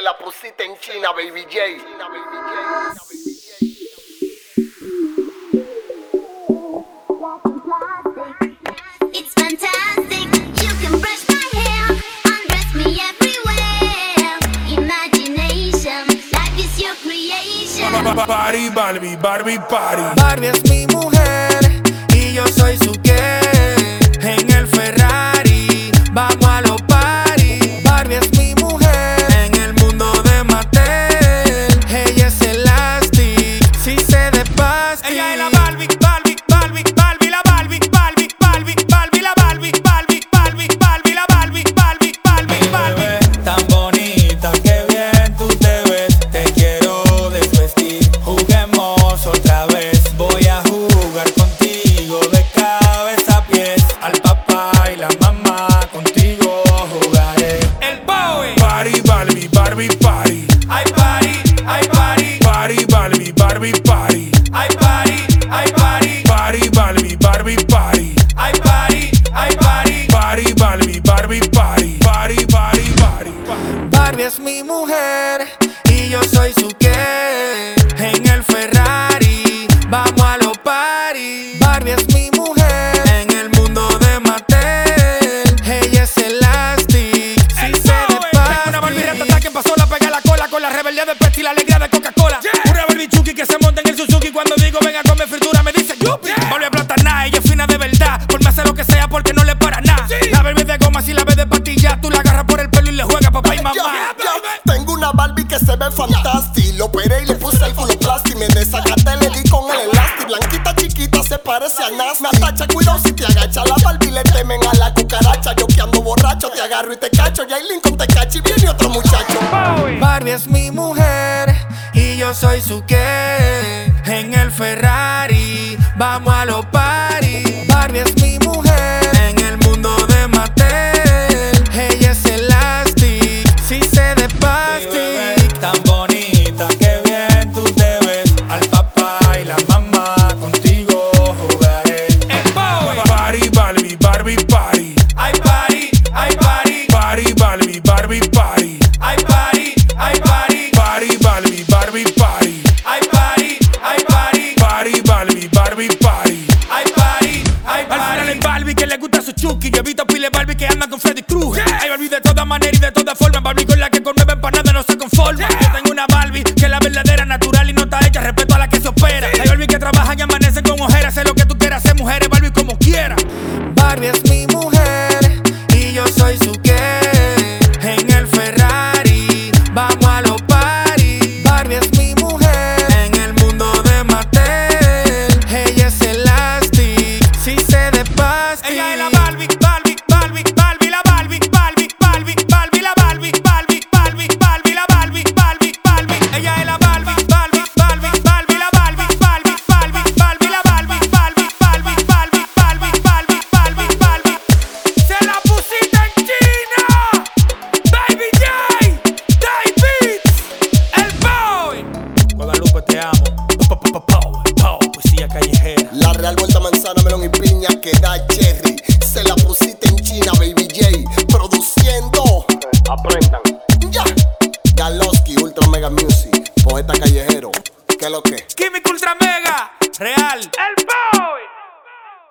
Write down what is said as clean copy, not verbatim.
la pusiste en China, Baby J. It's fantastic. You can brush my hair, undress me everywhere. Imagination, life is your creation. Barbie, Barbie, Barbie, Barbie. Barbie es mi mujer y yo soy su qué. En el Ferrari vamos a los party. Barbie es mi mujer en el mundo de Mattel. Ella es elastic, si se de pastel. Ella es la Barbie, Barbie, Barbie, Barbie, la Barbie, Barbie, Barbie, Barbie, la Barbie, Barbie, Barbie, Barbie, la Barbie, Barbie, Barbie, Barbie. Tan bonita, qué bien tú te ves. Te quiero desvestir, juguemos otra vez. Voy a jugar contigo de cabeza a pies. Al papá y la mamá, contigo jugaré. El Bowie. Barbie, Barbie, Barbie, Barbie. Ay, party, ay, party. Barbie, Barbie, Barbie, Barbie. Ay, party, ay, party. Barbie, Barbie, Barbie, Barbie. Ay, party, ay, party. Barbie, Barbie, Barbie, Barbie. Barbie, Barbie, Barbie. Barbie es mi mujer y yo soy su qué. En el Ferrari vamos a los party. Barbie es mi mujer en el mundo de Mattel. Ella es elastic, si se de pastel. Una Barbie ratata que pasó la pega la cola con la rebeldía de Pepsi y la alegría de Coca-Cola. Una Barbie Chucky que se monta en el Suzuki. Cuando digo venga a comer fritura me dice yupi. Barbie aplatanada, ella es fina de verdad. Por me hacer lo que sea porque no le para nada. La Barbie de goma si la ves de patilla. Tú la agarras por el pelo y le juegas papá y mamá. Tengo una Barbie que se ve fantástica. Lo operé y le puse el plastic. Me desacaté, le di con el elástico. Blanquita chiquita se parece a Nas. Me atacha, cuidado si te agacha. La Barbie le temen a la cucaracha. Yo que ando borracho te agarro y te cacho. Y ahí Lincoln te cacha y viene otro muchacho. Barbie es mi mujer y yo soy su qué. En el Ferrari vamos a los party. Barbie es mi